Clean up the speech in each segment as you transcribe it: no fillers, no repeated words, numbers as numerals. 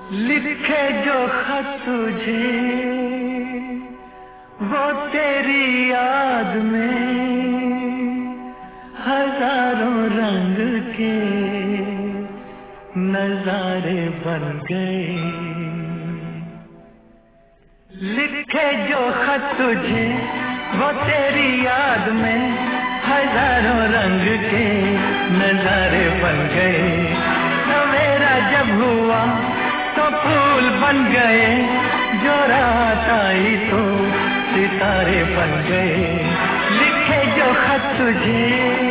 लिखे जो खत तुझे वो तेरी याद में हजारों रंग के नजारे बन गए। लिखे जो खत तुझे वो तेरी याद में हजारों रंग के नजारे बन गए। सवेरा जब हुआ तो फूल बन गए, जो रात आई तो सितारे बन गए। लिखे जो खत तुझे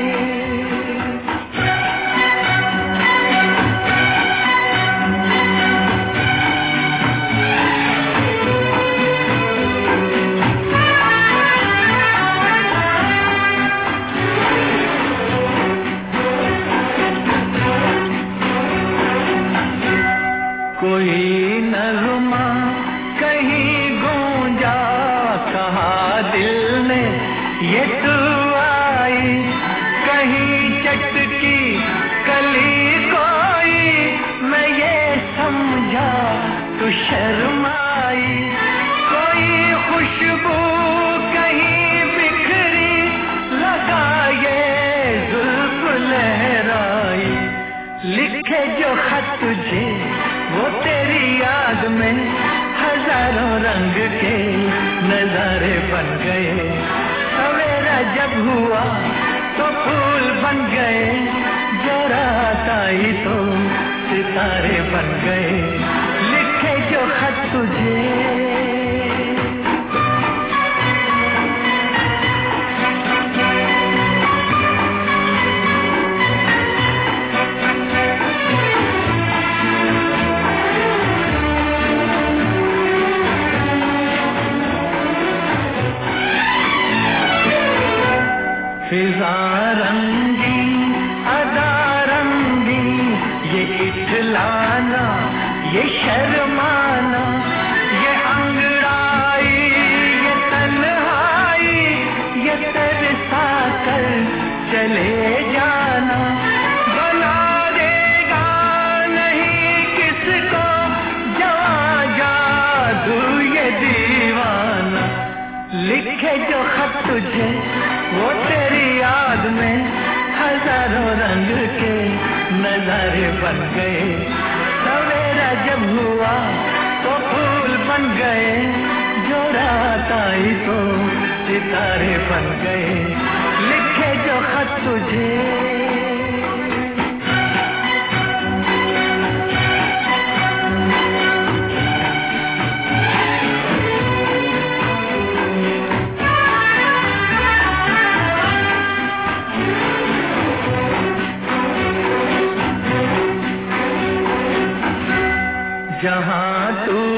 कोई नगमा कहीं गूंजा, कहा दिल ने ये तू आई। कहीं चटकी कली कोई, मैं ये समझा तू शर्माई। कोई खुशबू कहीं बिखरी, लगा ये जुल्फ लहराई। लिखे जो खत तुझे वो तेरी याद में हजारों रंग के नजारे बन गए। सवेरा जब हुआ तो फूल बन गए, जो रात आई तो सितारे बन गए। लिखे जो खत तुझे फिजा रंगी अदा रंगी, ये इठलाना ये शर्माना, ये अंगड़ाई ये तन्हाई, ये तरसा कर चले जाना। बना देगा नहीं किसको जवां जादू ये दीवाना। लिखे जो खत तुझे वो तेरी याद में हजारों रंग के नजारे बन गए। सवेरा जब हुआ तो फूल बन गए, जो रात आई तो सितारे बन गए। लिखे जो खत तुझे जहाँ तू